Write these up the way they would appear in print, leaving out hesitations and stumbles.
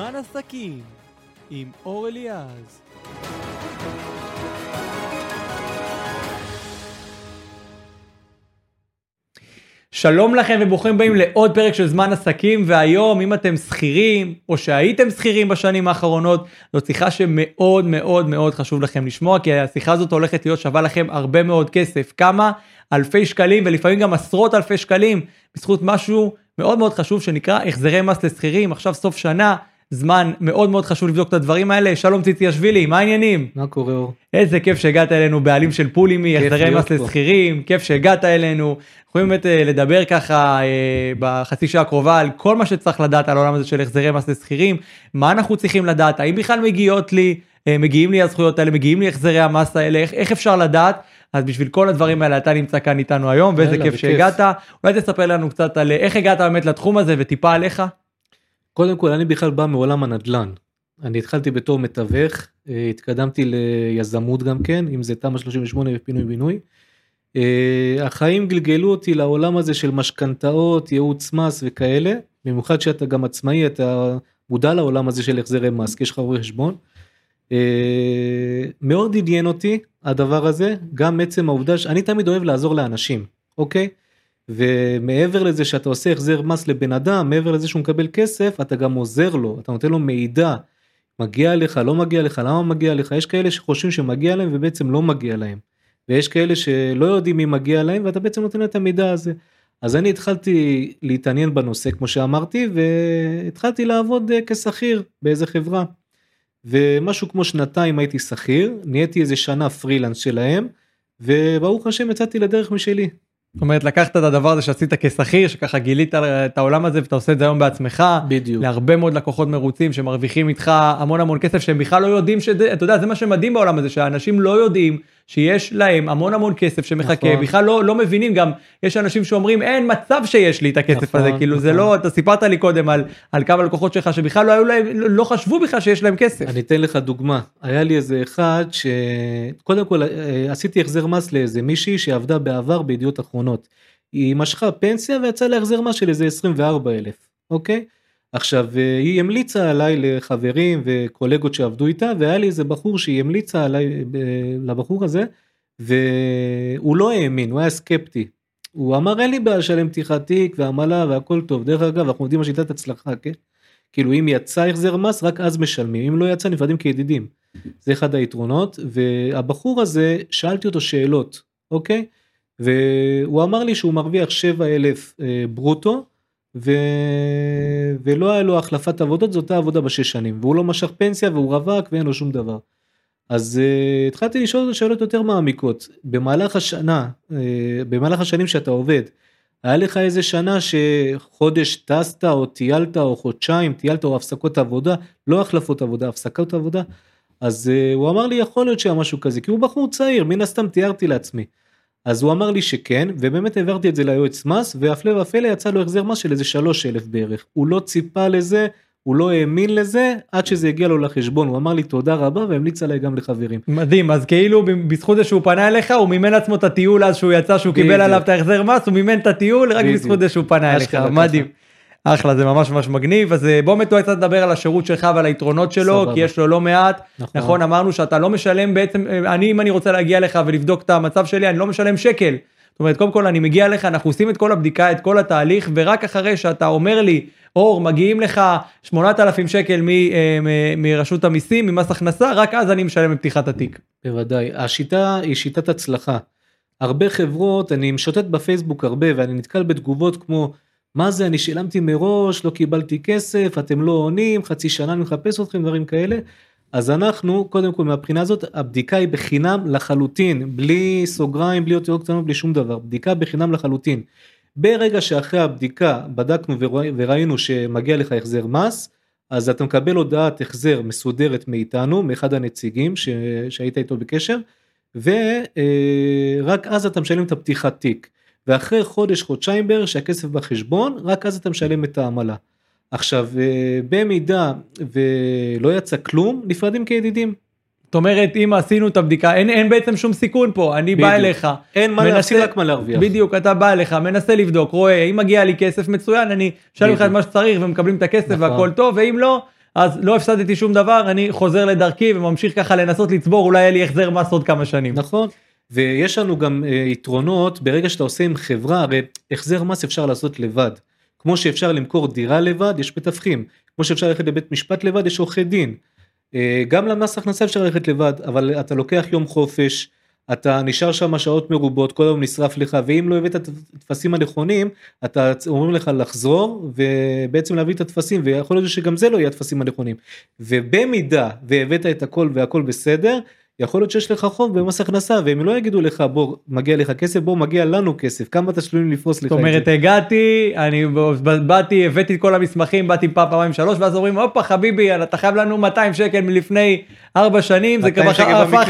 זמן עסקים עם אור אליעז. שלום לכם וברוכים הבאים לעוד פרק של זמן עסקים, והיום אם אתם שכירים או שהייתם שכירים בשנים האחרונות, זו שיחה שמאוד מאוד מאוד חשוב לכם לשמוע, כי השיחה הזאת הולכת להיות שווה לכם הרבה מאוד כסף, כמה אלפי שקלים ולפעמים גם עשרות אלפי שקלים, בזכות משהו מאוד מאוד חשוב שנקרא החזרי מס לשכירים. עכשיו סוף שנה, זמן מאוד מאוד חשוב לבדוק את הדברים האלה. שלום ציציאשווילי, מה העניינים? מה קורה אור? איזה כיף שהגעת אלינו, בעלים של פולימי, החזרי מס לשכירים, כיף שהגעת אלינו. יכולים באמת לדבר ככה בחצי שעה הקרובה על כל מה שצריך לדעת על העולם הזה של החזרי מס לשכירים, מה אנחנו צריכים לדעת, האם בכלל מגיעים לי הזכויות האלה, מגיעים לי החזרי המס האלה, איך אפשר לדעת? אז בשביל כל הדברים האלה אתה נמצא כאן איתנו היום, ואיזה כיף שהגעת. אולי תספר לנו קצת על איך הגעת באמת לתחום הזה וטיפה עליך. קודם כל, אני בכלל בא מעולם הנדל"ן. אני התחלתי בתור מתווך, התקדמתי ליזמות גם כן, אם זה תמ"א 38 ופינוי בינוי. החיים גלגלו אותי לעולם הזה של משכנתאות, ייעוץ מס וכאלה, במיוחד שאתה גם עצמאי, אתה מודע לעולם הזה של החזרי מס, כי יש לך רואה חשבון. מאוד עניין אותי הדבר הזה, גם עצם העובדה שאני תמיד אוהב לעזור לאנשים, אוקיי? ומעבר לזה שאתה עושה החזר מס לבן אדם, מעבר לזה שהוא מקבל כסף, אתה גם עוזר לו, אתה נותן לו מידע, מגיע לך, לא מגיע לך, למה מגיע לך? יש כאלה שחושבים שמגיע להם ובעצם לא מגיע להם, ויש כאלה שלא יודעים מי מגיע להם, ואתה בעצם נותן את המידע הזה. אז אני התחלתי להתעניין בנושא, כמו שאמרתי, והתחלתי לעבוד כשכיר באיזה חברה, ומשהו כמו שנתיים הייתי שכיר, נהייתי איזה שנה פרילנס שלהם, וברוך השם יצאתי לדרך משלי. זאת אומרת, לקחת את הדבר הזה שעשית כשכיר, שככה גילית את העולם הזה, ואתה עושה את זה היום בעצמך, בדיוק. להרבה מאוד לקוחות מרוצים, שמרוויחים איתך המון המון כסף, שהם בכלל לא יודעים שזה, אתה יודע, זה מה שמדהים בעולם הזה, שהאנשים לא יודעים שיש להם המון המון כסף שמחכה, נכון. בכלל לא מבינים, גם יש אנשים שאומרים, אין מצב שיש לי את הכסף נכון, הזה, כאילו נכון. זה לא, אתה סיפרת לי קודם על כמה לקוחות שלך, שבכלל לא היו להם, לא חשבו בכלל שיש להם כסף. אני אתן לך דוגמה, היה לי איזה אחד שקודם כל עשיתי החזר מס לאיזה מישהי שעבדה בעבר בידיעות אחרונות, היא משכה פנסיה ויצאה להחזר מס של איזה 24,000, אוקיי? עכשיו היא המליצה עליי לחברים וקולגות שעבדו איתה, והיה לי איזה בחור שהיא המליצה עליי לבחור הזה, והוא לא האמין, הוא היה סקפטי, הוא אמר אין לי בעיה לשלם פתיחת תיק והעמלה והכל טוב, דרך אגב אנחנו יודעים מה שיטת הצלחה, כן? כאילו אם יצא החזר מס רק אז משלמים, אם לא יצא נפרדים כידידים, זה אחד היתרונות. והבחור הזה שאלתי אותו שאלות, אוקיי? והוא אמר לי שהוא מרוויח 7,000 ברוטו, ולא היה לו החלפת עבודות, זאת העבודה ב6 שנים, והוא לא משך פנסיה והוא רווק ואין לו שום דבר. אז התחלתי לשאול אותו שאלות יותר מעמיקות, במהלך השנים שאתה עובד, היה לך איזה שנה שחודש טסת או טיילת או חודשיים, טיילת או הפסקות עבודה, לא החלפות עבודה, הפסקות עבודה, אז הוא אמר לי יכול להיות שהיה משהו כזה, כי הוא בחור צעיר, מן הסתם תיארתי לעצמי, אז הוא אמר לי שכן, ובאמת העברתי את זה ליועץ מס, והפלא ופלא יצא לו החזר מס של איזה 3,000 בערך, הוא לא ציפה לזה, הוא לא האמין לזה, עד שזה הגיע לו לחשבון, הוא אמר לי תודה רבה, והמליץ עליי גם לחברים. מדהים, אז כאילו בזכות זה שהוא פנה אליך, הוא מימן עצמו את הטיול אז שהוא יצא, שהוא קיבל עליו את ההחזר מס, הוא מימן את הטיול רק בזכות זה שהוא פנה אליך, מדהים. אחלה, זה ממש ממש מגניב, אז בוא מתואר קצת לדבר על השירות שלך ועל היתרונות שלו, כי יש לו לא מעט, נכון, אמרנו שאתה לא משלם בעצם, אם אני רוצה להגיע לך ולבדוק את המצב שלי, אני לא משלם שקל, זאת אומרת, קודם כל אני מגיע אליך, אנחנו עושים את כל הבדיקה, את כל התהליך, ורק אחרי שאתה אומר לי, אור, מגיעים לך 8,000 שקל מרשות המיסים, ממס הכנסה, רק אז אני משלם בפתיחת התיק. בוודאי, השיטה היא שיטת הצלחה. הרבה חברות, אני משוטט בפייסבוק הרבה, ואני נתקל בתגובות כמו, מה זה, אני שילמתי מראש, לא קיבלתי כסף, אתם לא עונים, חצי שנה אני מחפש אתכם, דברים כאלה. אז אנחנו, קודם כל מהבחינה הזאת, הבדיקה היא בחינם לחלוטין, בלי סוגריים, בלי אותיות קטנות, בלי שום דבר, בדיקה בחינם לחלוטין. ברגע שאחרי הבדיקה בדקנו וראינו שמגיע לך החזר מס, אז אתה מקבל הודעת החזר מסודרת מאיתנו, מאחד הנציגים שהיית איתו בקשר, ורק אז אתה משלם את הפתיחת תיק, ואחרי חודש-חודשיים בערך שהכסף בחשבון, רק אז אתה משלם את העמלה. עכשיו, במידה ולא יצא כלום, נפרדים כידידים. זאת אומרת, אם עשינו את הבדיקה, אין בעצם שום סיכון פה, אני בא אליך. אין מה להפסיד, רק מה להרוויח. בדיוק, אתה בא אליך, מנסה לבדוק, רואה, אם מגיע לי כסף מצוין, אני שלם לך את מה שצריך, ומקבלים את הכסף והכל טוב, ואם לא, אז לא הפסדתי שום דבר, אני חוזר לדרכי וממשיך ככה לנסות לצבור, אולי יהיה לי החזר מס עוד כמה שנים. נכון, ויש לנו גם יתרונות, ברגע שאתה עושה עם חברה, הרי החזר מס אפשר לעשות לבד, כמו שאפשר למכור דירה לבד, יש מתווכים, כמו שאפשר ללכת לבית משפט לבד, יש עורכי דין, גם למס הכנסה אפשר ללכת לבד, אבל אתה לוקח יום חופש, אתה נשאר שם שעות מרובות, כל היום נשרף לך, ואם לא הבאת את התפסים הנכונים, אתה אומרים לך לחזור, ובעצם להביא את התפסים, ויכול להיות שגם זה לא יהיה התפסים הנכונים, ובמידה והבאת את הכל והכל בסדר, יכול להיות שיש לך חוב במס הכנסה, והם לא יגידו לך, בוא, מגיע לך כסף, בוא, מגיע לנו כסף, כמה תשלומים לפרוס לך את זה. זאת אומרת, הגעתי, אני באתי, הבאתי את כל המסמכים, באתי פעמיים שלוש, ואז אומרים, הופה חביבי, אתה חייב לנו 200 שקל מלפני 4 שנים, זה כבר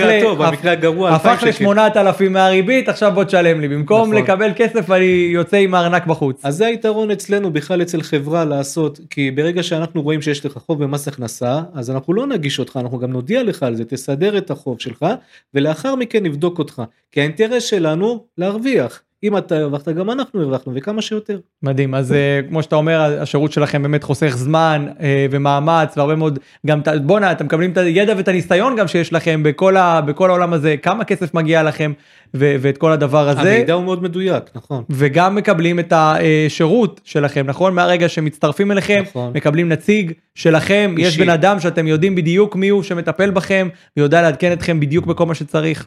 הפך ל8,000 מהריבית, עכשיו בוא תשלם לי, במקום לקבל כסף, אני יוצא עם הארנק בחוץ. אז זה היתרון אצלנו, בכלל אצל חברה לעשות, כי ברגע שאנחנו רואים שיש לך חוב במס הכנסה, אז אנחנו לא נגיש אותך, אנחנו גם נודיע לך על זה, תסדר את החוב שלך, ולאחר מכן נבדוק אותך, כי האינטרס שלנו להרוויח, אם אתה הרווחת גם אנחנו הרווחנו, וכמה שיותר. מדהים, אז כמו שאתה אומר, השירות שלכם באמת חוסך זמן ומאמץ, והרבה מאוד, גם בונה, אתם מקבלים את הידע ואת הניסיון גם שיש לכם בכל העולם הזה, כמה כסף מגיע לכם, ואת כל הדבר הזה. המידע הוא מאוד מדויק, נכון. וגם מקבלים את השירות שלכם, נכון? מהרגע שמצטרפים אליכם, נכון. מקבלים נציג שלכם, אישי. יש בן אדם שאתם יודעים בדיוק מי הוא שמטפל בכם, ויודע לעדכן אתכם בדיוק בכל מה שצריך.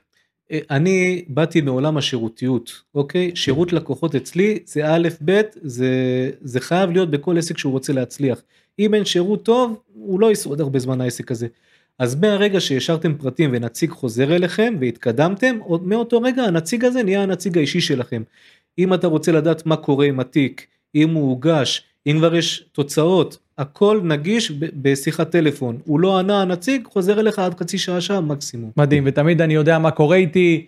אני באתי מעולם השירותיות, אוקיי? שירות לקוחות אצלי זה א' ב', זה חייב להיות בכל עסק שהוא רוצה להצליח. אם אין שירות טוב, הוא לא ישרוד הרבה זמן העסק הזה. אז מהרגע שישרתם פרטים ונציג חוזר אליכם והתקדמתם, מאותו רגע הנציג הזה נהיה הנציג האישי שלכם. אם אתה רוצה לדעת מה קורה עם התיק, אם הוא הוגש, אם כבר יש תוצאות, הכל נגיש בשיחת טלפון, הוא לא ענה הנציג, חוזר אליך עד חצי שעה מקסימום. מדהים, ותמיד אני יודע מה קורה איתי,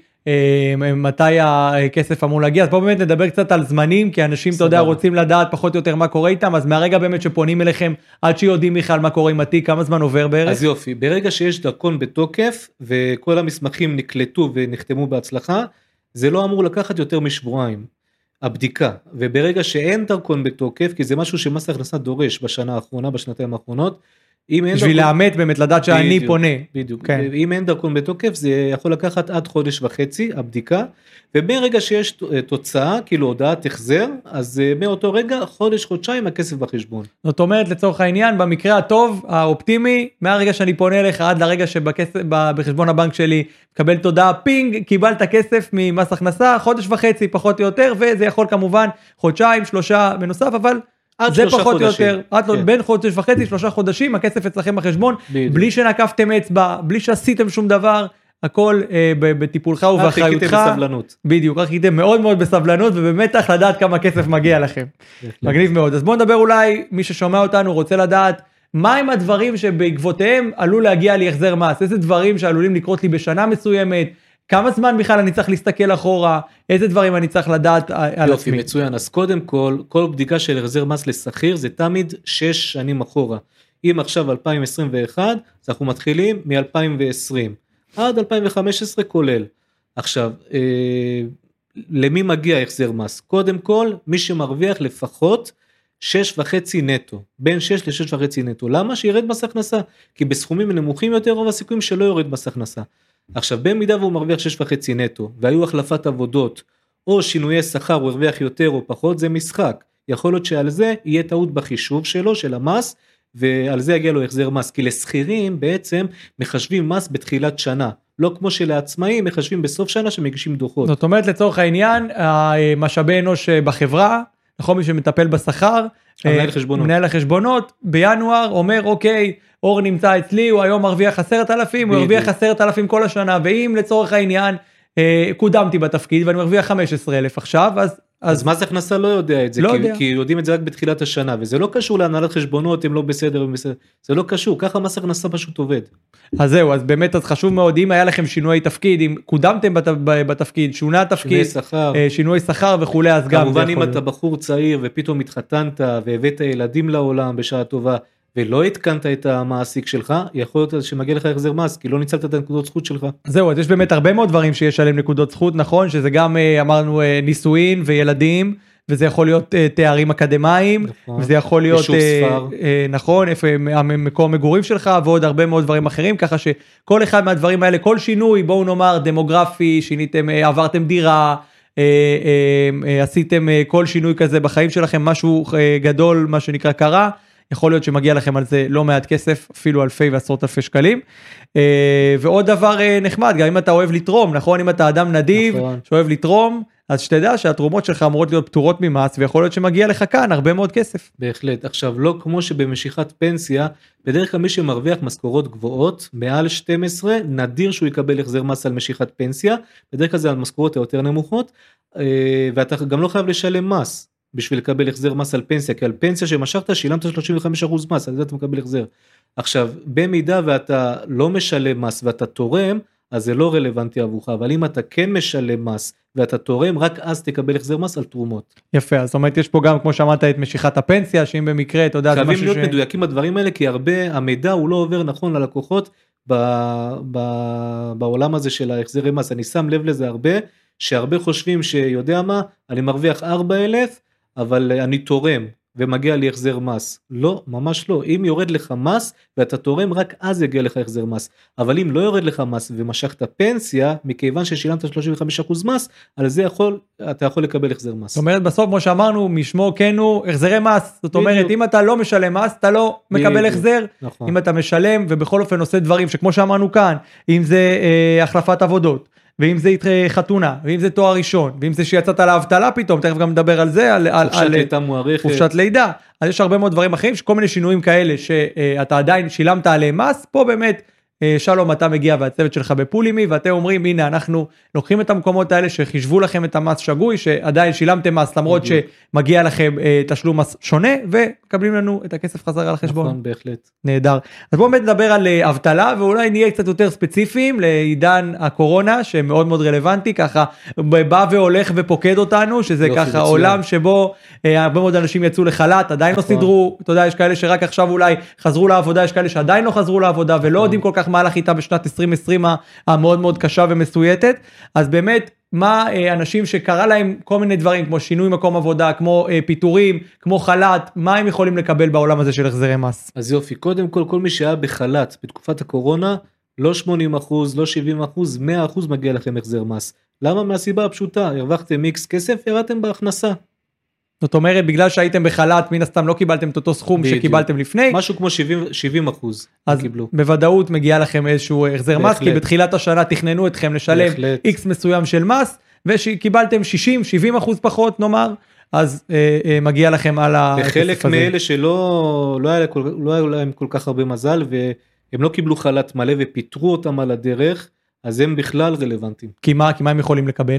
מתי הכסף אמור להגיע, אז פה באמת נדבר קצת על זמנים, כי אנשים, אתה יודע, רוצים לדעת פחות או יותר מה קורה איתם, אז מהרגע באמת שפונים אליכם, עד שיודעים בכלל מה קורה עם התיק, כמה זמן עובר בערך? אז יופי, ברגע שיש דרכון בתוקף, וכל המסמכים נקלטו ונחתמו בהצלחה, זה לא אמור לקחת יותר משבועיים. הבדיקה, וברגע שאין דרכון בתוקף, כי זה משהו שמס הכנסה דורש בשנה האחרונה, בשנתיים האחרונות, בשביל לאמת באמת, לדעת שאני פונה. בדיוק, אם אין דרכון בתוקף, זה יכול לקחת עד 1.5 חודש, הבדיקה, וברגע שיש תוצאה, כאילו הודעת החזר, אז מאותו רגע, חודש-חודשיים, הכסף בחשבון. זאת אומרת, לצורך העניין, במקרה הטוב, האופטימי, מהרגע שאני פונה אליך, עד לרגע שבחשבון הבנק שלי, קבל תודעה, פינג, קיבלת כסף ממס הכנסה, 1.5 חודש, פחות או יותר, וזה יכול כמובן 1-3 בנוסף, אבל זה פחות או יותר, בין 1.5 חודש, 3 חודשים, הכסף אצלכם בחשבון, בלי שנקפתם אצבע, בלי שעשיתם שום דבר, הכל בטיפולך ובאחריותך. רק חיכיתם בסבלנות. בדיוק, רק חיכיתם מאוד מאוד בסבלנות, ובמתח לדעת כמה כסף מגיע לכם. מגניב מאוד. אז בואו נדבר אולי, מי ששומע אותנו רוצה לדעת, מה הם הדברים שבעקבותיהם עלול להגיע לי החזר מס? איזה דברים שעלולים לקרות לי בשנה מסוימת? כמה זמן בכלל אני צריך להסתכל אחורה? איזה דברים אני צריך לדעת על עצמי? יופי, מצוין. אז קודם כל בדיקה של החזר מס לשכיר, זה תמיד 6 שנים אחורה. אם עכשיו 2021, אז אנחנו מתחילים מ-2020. עד 2015 כולל. עכשיו, למי מגיע החזר מס? קודם כל, מי שמרוויח לפחות 6.5 נטו, בין 6 ל-6.5 נטו. למה? שירד מס הכנסה, כי בסכומים נמוכים יותר רוב הסיכויים שלא יורד מס הכנסה. עכשיו, במידה והוא מרוויח 6.5 נטו, והיו החלפת עבודות, או שינויי שכר, הוא הרוויח יותר או פחות, זה משחק. יכול להיות שעל זה יהיה טעות בחישוב שלו, של המס, ועל זה יגיע לו החזר מס, כי לשכירים בעצם מחשבים מס בתחילת שנה, לא כמו שלעצמאים מחשבים בסוף שנה שמגישים דוחות. זאת אומרת לצורך העניין, המשאבי אנוש בחברה, נכון, מי שמטפל בשכר, מנהל החשבונות, בינואר אומר אוקיי, אור נמצא אצלי, הוא היום מרוויח 10,000, הוא הרוויח 10,000 כל השנה, ואם לצורך העניין קודמתי בתפקיד ואני מרוויח 15,000 עכשיו, אז מס הכנסה לא יודע את זה, כי יודעים את זה רק בתחילת השנה, וזה לא קשור להנהלת חשבונות, הם לא בסדר, זה לא קשור, ככה מס הכנסה פשוט עובד. אז זהו, אז באמת אז חשוב מאוד, אם היה לכם שינוי תפקיד, אם קודמתם בתפקיד, שונה תפקיד, שינוי שכר וכולי, אז גם כמובן אם אתה בחור צעיר ופתאום התחתנת והבאת ילדים לעולם בשעה טובה, ולא התקנת את המעסיק שלך, יכול להיות שמגיע לך החזר מס, כי לא ניצלת את הנקודות זכות שלך. זהו, אז יש באמת הרבה מאוד דברים שיש עליהם נקודות זכות, נכון? שזה גם אמרנו נישואין וילדים, וזה יכול להיות תארים אקדמיים, נכון. וזה יכול להיות, יישוב ספר. נכון, איפה המקום מגורים שלך, ועוד הרבה מאוד דברים אחרים, ככה שכל אחד מהדברים האלה, כל שינוי, בואו נאמר דמוגרפי, שיניתם, עברתם דירה, עשיתם כל שינוי כזה בחיים שלכם, משהו גדול, מה שנקרא קרה, יכול להיות שמגיע לכם על זה לא מעט כסף, אפילו אלפי ועשרות אלפי שקלים. ועוד דבר נחמד, גם אם אתה אוהב לתרום, נכון? אם אתה אדם נדיב, נכון. שאוהב לתרום, אז שתדע שהתרומות שלך אמורות להיות פטורות ממס, ויכול להיות שמגיע לך כאן הרבה מאוד כסף. בהחלט. עכשיו, לא כמו שבמשיכת פנסיה, בדרך כלל מי שמרוויח משכורות גבוהות, מעל 12, נדיר שהוא יקבל החזר מס על משיכת פנסיה, בדרך כלל זה על משכורות היותר נמוכות, ואתה גם לא חייב לשלם מס, בשביל לקבל החזר מס על פנסיה, כי על פנסיה שמשכת, שילמת 35% מס, על זה אתה מקבל החזר. עכשיו, במידה ואתה לא משלם מס ואתה תורם, אז זה לא רלוונטי עבורך, אבל אם אתה כן משלם מס ואתה תורם, רק אז תקבל החזר מס על תרומות. יפה, אז זאת אומרת, יש פה גם, כמו שאמרת, את משיכת הפנסיה, שאם במקרה, אתה יודע, זה משהו חייבים להיות מדויקים בדברים האלה, כי הרבה, המידע הוא לא עובר נכון ללקוחות, בעולם הזה של ההחזרי מס, אני שם לב לזה הרבה, שהרבה חושבים שיודע מה, אני מרוויח 4,000, אבל אני תורם, ומגיע לי החזר מס. לא, ממש לא. אם יורד לך מס, ואתה תורם, רק אז יגיע לך החזר מס. אבל אם לא יורד לך מס, ומשכת פנסיה, מכיוון ששילמת 35% מס, על זה אתה יכול לקבל החזר מס. זאת אומרת, בסוף, כמו שאמרנו, משמו כנו, החזרי מס. זאת אומרת, אם אתה לא משלם מס, אתה לא מקבל החזר. נכון. אם אתה משלם, ובכל אופן עושה דברים, שכמו שאמרנו כאן, אם זה החלפת עבודות, ואם זה חתונה, ואם זה תואר ראשון, ואם זה שיצאת לאבטלה פתאום, תכף גם נדבר על זה, חופשת לידה מוארכת. חופשת לידה, אז יש הרבה מאוד דברים אחרים, שכל מיני שינויים כאלה, שאתה עדיין שילמת עליהם מס, פה באמת, שלום, אתה מגיע והצוות שלך בפולימי, ואתם אומרים, הנה, אנחנו לוקחים את המקומות האלה, שחישבו לכם את המס שגוי, שעדיין שילמתם מס, למרות שמגיע לכם תשלום מס שונה, ומקבלים לנו את הכסף חזרה לחשבון. נכון, בהחלט. נהדר. אז בואו באמת נדבר על אבטלה, ואולי נהיה קצת יותר ספציפיים, לעידן הקורונה, שמאוד מאוד רלוונטי, ככה בא והולך ופוקד אותנו, שזה ככה עולם שבו הרבה מאוד אנשים יצאו לחל"ת, עדיין לא סידרו, אתה יודע, יש כאלה שרק עכשיו אולי חזרו לעבודה, יש כאלה שעדיין לא חזרו לעבודה, ולא יודעים כל כך מה הלך איתה בשנת 2020 המאוד מאוד קשה ומסויטת, אז באמת, מה אנשים שקרה להם כל מיני דברים, כמו שינוי מקום עבודה, כמו פיטורים, כמו חל"ת, מה הם יכולים לקבל בעולם הזה של החזרי מס? אז יופי, קודם כל מי שהיה בחל"ת בתקופת הקורונה, לא 80%, לא 70%, 100% מגיע לכם החזר מס. למה? מהסיבה הפשוטה, הרווחתם X כסף, ירדתם בהכנסה. זאת אומרת, בגלל שהייתם בחל"ת, מן הסתם לא קיבלתם את אותו סכום שקיבלתם לפני. משהו כמו 70% אז קיבלו. בוודאות מגיע לכם איזשהו החזר מס, כי בתחילת השנה תכננו אתכם לשלם X מסוים של מס, וקיבלתם 60-70% פחות נאמר, אז מגיע לכם על הכסף הזה. וחלק מאלה שלא היה להם כל כך הרבה מזל, והם לא קיבלו חל"ת מלא ופיטרו אותם על הדרך, אז הם בכלל רלוונטיים. כי מה הם יכולים לקבל?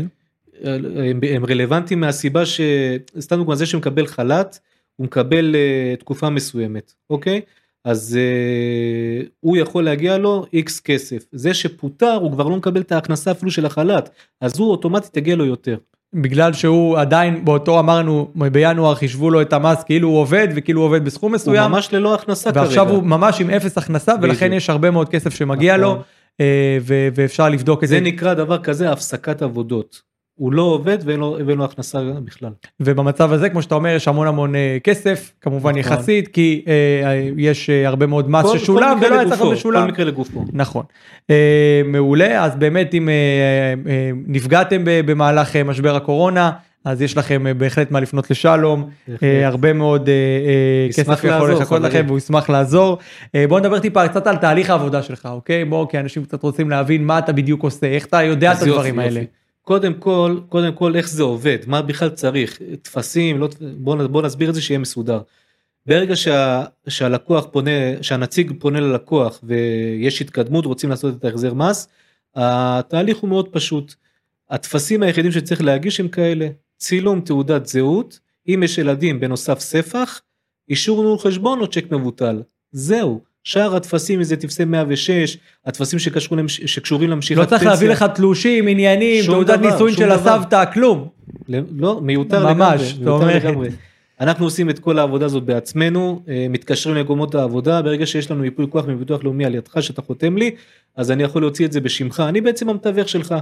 הם רלוונטיים מהסיבה סתם דוגמה, זה שמקבל חל"ת, הוא מקבל תקופה מסוימת, אוקיי? אז הוא יכול להגיע לו X כסף. זה שפוטר, הוא כבר לא מקבל את ההכנסה אפילו של החל"ת, אז הוא אוטומטית יגיע לו יותר. בגלל שהוא עדיין, באותו אמרנו, בינואר חישבו לו את המס, כאילו הוא עובד, וכאילו הוא עובד בסכום מסוים. הוא ממש ללא הכנסה כרגע. ועכשיו הוא ממש עם אפס הכנסה, ולכן יש הרבה מאוד כסף שמגיע לו, ואפשר לבדוק את זה. זה נקרא דבר כזה, הפסקת עבודות. הוא לא עובד ואין לו הכנסה בכלל. ובמצב הזה, כמו שאתה אומר, יש המון כסף, כמובן יחסית, כי יש הרבה מאוד מס ששולם, ולא היה צריך להיות משולם. כל מקרה לגופו. נכון. מעולה, אז באמת אם נפגעתם במהלך משבר הקורונה, אז יש לכם בהחלט מה לפנות לשלום, הרבה מאוד כסף יכול לחכות לכם, והוא ישמח לעזור. בואו נדבר טיפה קצת על תהליך העבודה שלך, אוקיי? בואו, כי אנשים קצת רוצים להבין מה אתה בדיוק עושה, איך אתה יודע את הדברים האלה. קודם כל איך זה עובד, מה בכלל צריך, תפסים, בוא נסביר את זה שיהיה מסודר. ברגע שהלקוח פונה, שהנציג פונה ללקוח ויש התקדמות, רוצים לעשות את ההחזר מס, התהליך הוא מאוד פשוט. התפסים היחידים שצריך להגיש הם כאלה, צילום תעודת זהות, אם יש ילדים בנוסף ספח, אישור ניהול חשבון או צ'ק מבוטל. זהו. שאר התפסים, איזה תפסי 106, התפסים שקשורים למשיכת פנסיה. לא צריך להביא לך תלושים, עניינים, תעודת נישואין של הסבתא, כלום. לא, מיותר ממש, לגמרי. אנחנו עושים את כל העבודה הזאת בעצמנו, מתקשרים לגומות העבודה, ברגע שיש לנו ייפוי כוח מביטוח לאומי על ידך שאתה חותם לי, אז אני יכול להוציא את זה בשמך, אני בעצם המתווך שלך.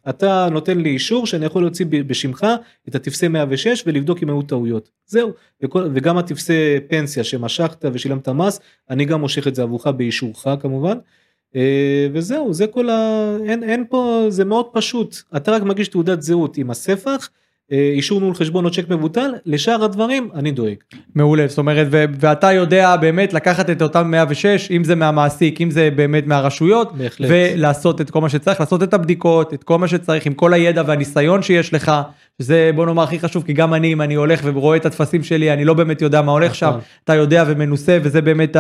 אתה נותן לי אישור שאני יכול להוציא בשמך את התפסי 106 ולבדוק אם היו טעויות. זהו. וגם התפסי פנסיה שמשכת ושילמת מס, אני גם מושך את זה עבורך באישורך כמובן. וזהו, זה כל אין פה, זה מאוד פשוט. אתה רק מגיש תעודת זהות עם הספח, אישור ניהול חשבון או צ'ק מבוטל, לשאר הדברים אני דואג. מעולה, זאת אומרת, ואתה יודע באמת לקחת את אותם 106, אם זה מהמעסיק, אם זה באמת מהרשויות, בהחלט. ולעשות את כל מה שצריך, לעשות את הבדיקות, את כל מה שצריך, עם כל הידע והניסיון שיש לך, שזה בוא נאמר הכי חשוב, כי גם אני, אם אני הולך ורואה את התפסים שלי, אני לא באמת יודע מה הולך שם, אתה יודע ומנוסה, וזה באמת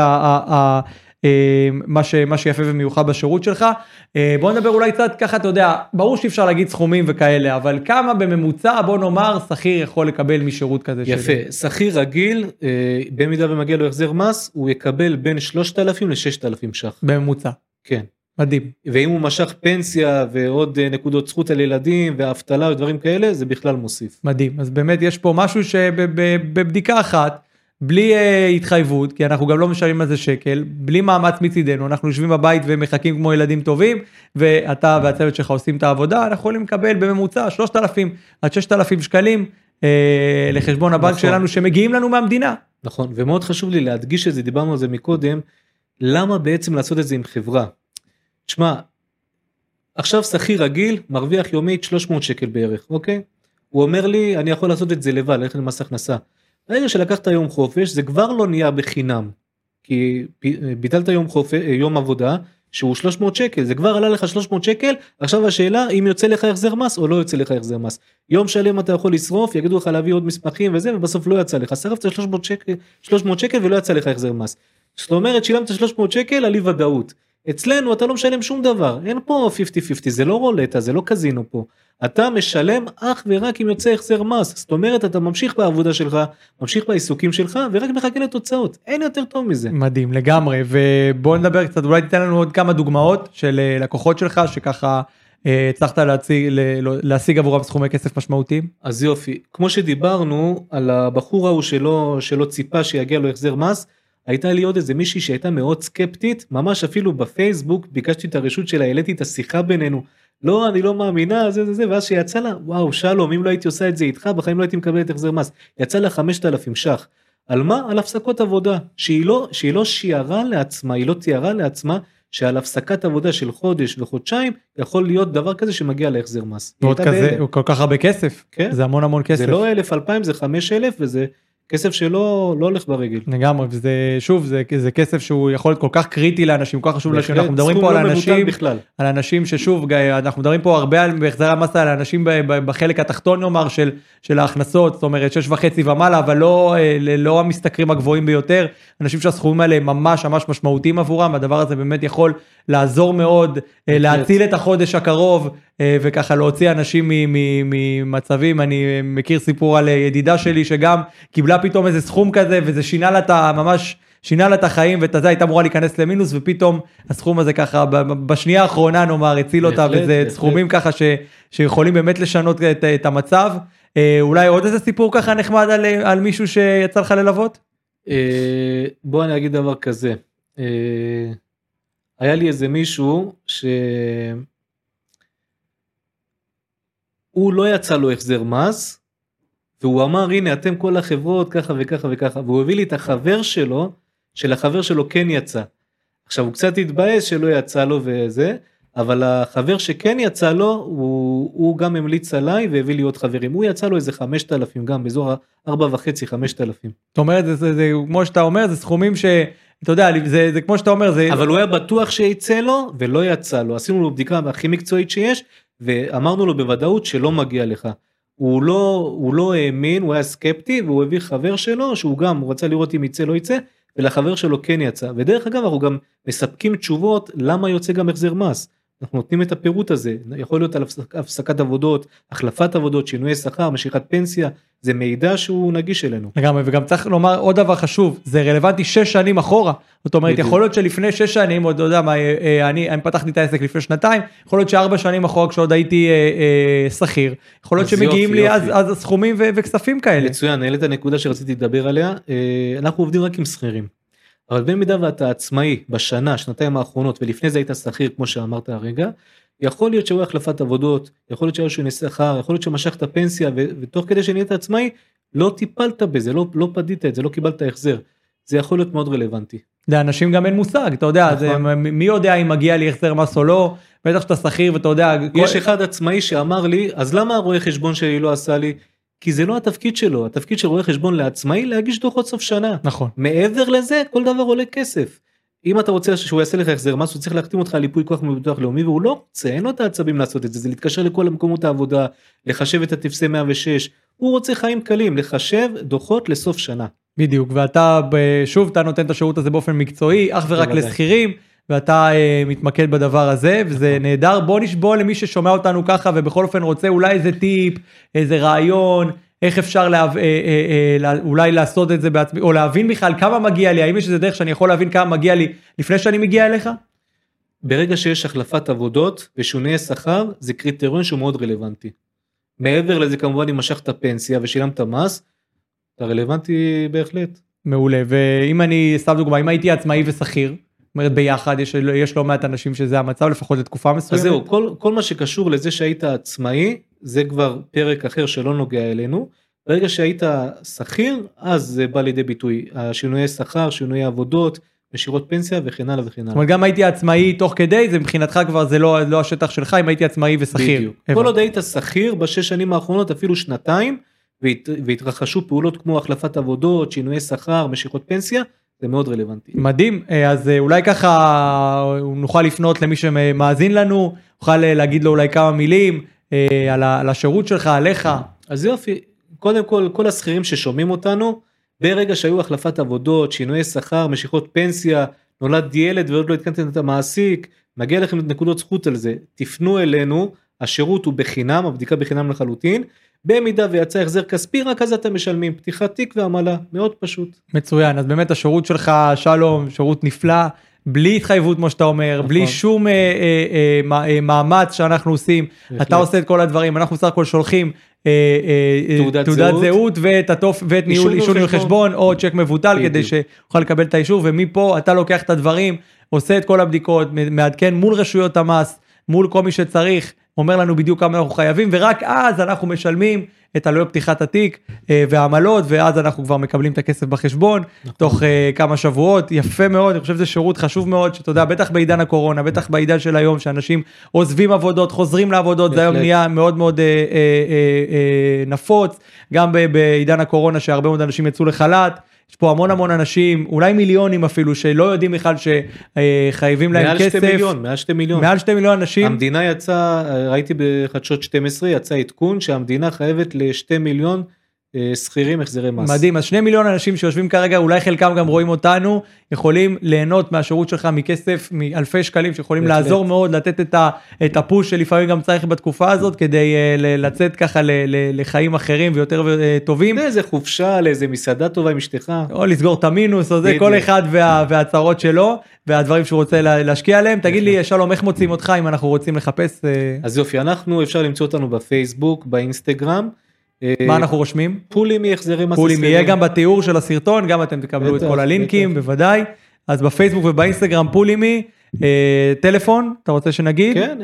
מה שיפה ומיוחד בשירות שלך. בוא נדבר אולי קצת ככה, אתה יודע, ברור שאי אפשר להגיד סכומים וכאלה, אבל כמה בממוצע, בוא נאמר, שכיר יכול לקבל משירות כזה? יפה, שכיר רגיל, במידה ומגיע לו החזר מס, הוא יקבל בין 3,000 ל-6,000 ש"ח. בממוצע. כן. מדהים. ואם הוא משך פנסיה ועוד נקודות זכות על ילדים והאבטלה ודברים כאלה, זה בכלל מוסיף. מדהים, אז באמת יש פה משהו שבבדיקה אחת, בלי התחייבות, כי אנחנו גם לא משלמים על זה שקל, בלי מאמץ מצידנו, אנחנו יושבים בבית ומחכים כמו ילדים טובים, ואתה והצוות שלך עושים את העבודה, אנחנו יכולים לקבל בממוצע 3,000 עד 6,000 שקלים לחשבון הבנק שלנו, שמגיעים לנו מהמדינה. נכון, ומאוד חשוב לי להדגיש את זה, דיברנו על זה מקודם, למה בעצם לעשות את זה עם חברה? תשמע, עכשיו שכיר רגיל, מרוויח יומית 300 שקל בערך, אוקיי? הוא אומר לי, אני יכול לעשות את זה לבד, ללכת למס הכנסה. ברגע שלקחת יום חופש, זה כבר לא נהיה בחינם, כי ביטלת יום עבודה, שהוא 300 שקל, זה כבר עלה לך 300 שקל, עכשיו השאלה, אם יוצא לך החזר מס, או לא יוצא לך החזר מס. יום שלם אתה יכול לשרוף, יגידו לך להביא עוד מסמכים וזה, ובסוף לא יצא לך, שרפת 300 שקל ולא יצא לך החזר מס. זאת אומרת, שילמת 300 שקל על אי ודאות. אצלנו אתה לא משלם שום דבר, אין פה 50-50, זה לא רולטה, זה לא קזינו פה. אתה משלם אך ורק אם יוצא החזר מס, זאת אומרת אתה ממשיך בעבודה שלך, ממשיך בעיסוקים שלך, ורק מחכה לתוצאות, אין יותר טוב מזה. מדהים, לגמרי, ובואו נדבר קצת, אולי תיתן לנו עוד כמה דוגמאות של לקוחות שלך, שככה הצלחת להשיג עבורם סכומי כסף משמעותיים? אז יופי, כמו שדיברנו על הבחור ההוא שלא ציפה שיגיע לו החזר מס, הייתה לי עוד איזה מישהי שהייתה מאוד סקפטית, ממש אפילו בפייסבוק, ביקשתי את הרשות שלה, העליתי את השיחה בינינו, לא, אני לא מאמינה, זה, ואז שיצא לה, וואו, שלום, אם לא הייתי עושה את זה איתך, בחיים לא הייתי מקבלת החזר מס, יצא לה 5,000 ש"ח, על מה? על הפסקות עבודה, שהיא לא שיערה לעצמה, היא לא תיארה לעצמה, שעל הפסקת עבודה של חודש וחודשיים, יכול להיות דבר כזה שמגיע להחזר מס. ועוד כזה, הוא כל כך הרבה כסף, כן? זה המון כסף. זה לא 1,000-2,000, זה 5,000, וזה כסף שלא הולך ברגל. לגמרי, וזה, שוב, זה כסף שהוא יכול להיות כל כך קריטי לאנשים, כל כך חשוב לאנשים, אנחנו מדברים פה על אנשים ששוב, אנחנו מדברים פה הרבה על בהחזר המס על אנשים בחלק התחתון נאמר של ההכנסות, זאת אומרת 6.5 ומעלה, אבל לא המשתכרים הגבוהים ביותר, אנשים שהסכומים האלה ממש משמעותיים עבורם, הדבר הזה באמת יכול לעזור מאוד, להציל את החודש הקרוב, וככה להוציא אנשים ממצבים. אני מכיר סיפור על ידידה שלי שגם קיבלה פתאום איזה סכום כזה, וזה שינה לה את החיים, וזה הייתה אמורה להיכנס למינוס, ופתאום הסכום הזה ככה, בשנייה האחרונה נאמר, הציל אותה, וזה סכומים ככה שיכולים באמת לשנות את המצב. אולי עוד איזה סיפור ככה נחמד על מישהו שיצא לך ללוות? בוא אני אגיד דבר כזה, היה לי איזה מישהו הוא לא יצא לו החזר מס, והוא אמר, הנה, אתם כל החברות, ככה וככה וככה, והוא הביא לי את החבר שלו, שלחבר שלו כן יצא. עכשיו, הוא קצת התבאס שלא יצא לו וזה, אבל החבר שכן יצא לו, הוא גם המליץ עליי, והביא לי עוד חברים. הוא יצא לו איזה 5,000, גם באזור 4.5-5,000. זאת אומרת, זה כמו שאתה אומר, זה סכומים אתה יודע, זה כמו שאתה אומר, זה... אבל הוא היה בטוח שיצא לו, ולא יצא לו. עשינו לו בדיקה הכי מקצועית שיש, ואמרנו לו בוודאות שלא מגיע לך. הוא לא האמין, הוא היה סקפטי, והוא הביא חבר שלו, שהוא גם, הוא רצה לראות אם יצא לא יצא, ולחבר שלו כן יצא. ודרך אגב, אנחנו גם מספקים תשובות, למה יוצא גם החזר מס. אנחנו נותנים את הפירוט הזה, יכול להיות על הפסקת עבודות, החלפת עבודות, שינוי שכר, משיכת פנסיה, זה מידע שהוא נגיש אלינו. לגמרי, וגם צריך לומר עוד דבר חשוב, זה רלוונטי 6 שנים אחורה, זאת אומרת, יכול להיות שלפני 6 שנים, עוד לא יודע מה, אני פתחתי את העסק לפני 2 יכול להיות ש4 שנים אחורה, כשעוד הייתי שכיר, יכול להיות שמגיעים לי אז סכומים וכספים כאלה. מצוין, העלית הנקודה שרציתי לדבר עליה, אנחנו עובדים רק עם שכירים. אבל במידה ואתה עצמאי בשנה, שנתיים האחרונות, ולפני זה היית שכיר, כמו שאמרת הרגע, יכול להיות שהוא החלפת עבודות, יכול להיות שהוא נשא שכר, יכול להיות שמשך את הפנסיה, ותוך כדי שנהיית עצמאי, לא טיפלת בזה, לא פדית את זה, לא קיבלת החזר. זה יכול להיות מאוד רלוונטי. לאנשים גם אין מושג, אתה יודע, מי יודע אם מגיע לי החזר מס או לא, בטח שאתה שכיר ואתה יודע... יש אחד עצמאי שאמר לי, אז למה הרואה חשבון שלי לא עשה לי? כי זה לא התפקיד שלו, התפקיד של רואה חשבון לעצמאי להגיש דוחות סוף שנה. נכון. מעבר לזה, כל דבר עולה כסף. אם אתה רוצה שהוא יעשה לך החזר מס, הוא צריך להחתים אותך על ייפוי כוח מביטוח לאומי, והוא לא רוצה, אין לו את העצבים לעשות את זה, זה להתקשר לכל המקומות העבודה, לחשב את הטפסי 106, הוא רוצה חיים קלים, לחשב דוחות לסוף שנה. בדיוק, ואתה שוב, אתה נותן את השירות הזה באופן מקצועי, אך ורק לסחירים, ואתה מתמקד בדבר הזה, וזה נהדר. בוא נשבוע למי ששומע אותנו ככה, ובכל אופן רוצה אולי איזה טיפ, איזה רעיון, איך אפשר אולי לעשות את זה בעצמי, או להבין בכלל כמה מגיע לי, האם יש איזה דרך שאני יכול להבין כמה מגיע לי, לפני שאני מגיע אליך? ברגע שיש החלפת עבודות ושינויי שכר, זה קריטריון שהוא מאוד רלוונטי. מעבר לזה כמובן אם משכת פנסיה ושילמת מס, אתה רלוונטי בהחלט. מעולה, ואם אני, סתם דוגמה, אם הייתי עצמאי ושכיר, זאת אומרת ביחד, יש לא מעט אנשים שזה המצב, לפחות לתקופה מסוימת. אז זהו, כל מה שקשור לזה שהיית עצמאי, זה כבר פרק אחר שלא נוגע אלינו. ברגע שהיית שכיר, אז זה בא לידי ביטוי. השינויי שכר, שינויי עבודות, משירות פנסיה וכן הלאה וכן הלאה. זאת אומרת, גם הייתי עצמאי תוך כדי, זה מבחינתך כבר זה לא השטח שלך, אם הייתי עצמאי ושכיר. בדיוק. כל עוד היית שכיר, בשש שנים האחרונות, אפילו שנתיים, והתרחשו פעולות כמו החלפת עבודות, שינויי שכר, משירות פנסיה, זה מאוד רלוונטי. מדהים, אז אולי ככה נוכל לפנות למי שמאזין לנו, נוכל להגיד לו אולי כמה מילים על השירות שלך, עליך. אז יופי, קודם כל השכירים ששומעים אותנו, ברגע שהיו החלפת עבודות, שינויי שכר, משיכות פנסיה, נולד ילד ועוד לא התקנתם את המעסיק, מגיע לכם נקודות זכות על זה, תפנו אלינו, השירות הוא בחינם, הבדיקה בחינם לחלוטין, במידה ויצא החזר כספי, רק אז אתם משלמים, פתיחת תיק ועמלה, מאוד פשוט. מצוין, אז באמת השירות שלך, שלום, שירות נפלא, בלי התחייבות כמו שאתה אומר, נכון. בלי שום מאמץ שאנחנו עושים, אתה עושה את כל הדברים, אנחנו סך הכל שולחים תעודת זהות ואת ניהול אישור חשבון או צ'ק מבוטל כדי שיוכל לקבל את האישור, ומפה אתה לוקח את הדברים, עושה את כל הבדיקות, מעדכן מול רשויות המס, מול כל מי שצריך, אומר לנו בדיוק כמה אנחנו חייבים, ורק אז אנחנו משלמים את עלויות פתיחת התיק והעמלות, ואז אנחנו כבר מקבלים את הכסף בחשבון, תוך כמה שבועות. יפה מאוד, אני חושב שזה שירות חשוב מאוד, שאתה יודע, בטח בעידן הקורונה, בטח בעידן של היום, שאנשים עוזבים עבודות, חוזרים לעבודות, זה היום נהיה מאוד מאוד נפוץ, גם בעידן הקורונה, שהרבה מאוד אנשים יצאו לחל"ת, יש פה המון אנשים, אולי מיליונים אפילו, שלא יודעים בכלל שחייבים להם כסף. מעל 2 מיליון. מעל 2 מיליון אנשים. המדינה יצאה, ראיתי בחדשות 12, יצא עדכון שהמדינה חייבת ל2 מיליון שכירים החזרי מס. מדהים, אז 2 מיליון אנשים שיושבים כרגע, אולי חלקם גם רואים אותנו, יכולים ליהנות מהשירות שלך מכסף, מאלפי שקלים, שיכולים לעזור מאוד, לתת את הפוש שלפעמים גם צריך בתקופה הזאת, כדי לצאת ככה לחיים אחרים ויותר טובים. לאיזה חופשה, לאיזה מסעדה טובה עם אשתך. או לסגור את המינוס, או זה, כל אחד והצרות שלו, והדברים שהוא רוצה להשקיע עליהם. תגיד לי, שלום, איך מוצאים אותך אם אנחנו רוצים לחפש? אז יופי, אפשר למצוא אותנו בפייסבוק, באינסטגרם, מה אנחנו רושמים? פולימי החזרי מס. פולימי יהיה גם בתיאור של הסרטון, גם אתם תקבלו את כל הלינקים, בוודאי. אז בפייסבוק ובאינסטגרם פולימי, טלפון, אתה רוצה שנגיד? כן,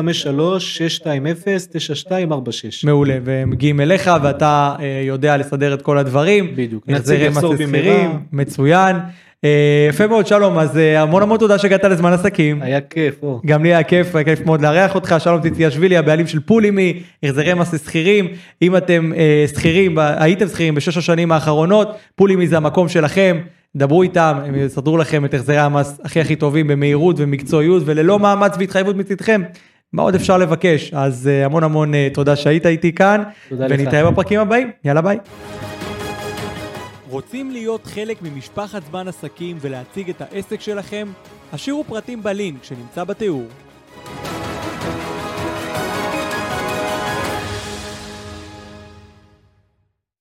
053-620-9246. מעולה, ומגיעים אליך ואתה יודע לסדר את כל הדברים. בדיוק, החזרי מס סחירים, מצוין. יפה מאוד, שלום, אז המון תודה שהגעת לזמן עסקים. היה כיף. גם לי היה כיף מאוד לארח אותך. שלום ציציאשווילי, הבעלים של פולימי, החזרי מס סחירים. אם אתם סחירים, הייתם סחירים בשש השנים האחרונות, פולימי זה המקום שלכם, דברו איתם, הם יסדרו לכם את החזרי המס הכי טובים במהירות ומקצועיות, וללא מאמץ והתחייבות מצדכם. מה עוד אפשר לבקש? אז המון תודה שהיית איתי כאן, ונתראה בפרקים הבאים. יאללה ביי. רוצים להיות חלק ממשפחת זמן עסקים ולהציג את העסק שלכם? השאירו פרטים בלינק שנמצא בתיאור.